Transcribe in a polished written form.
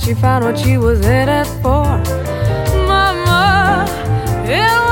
she found what she was headed for. Mama, it